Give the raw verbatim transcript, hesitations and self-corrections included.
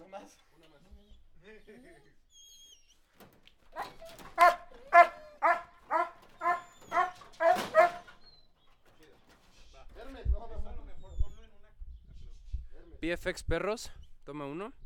Una más. Una más. Hermes, no, no, no, mejor ponlo en una. P F X Perros, toma uno.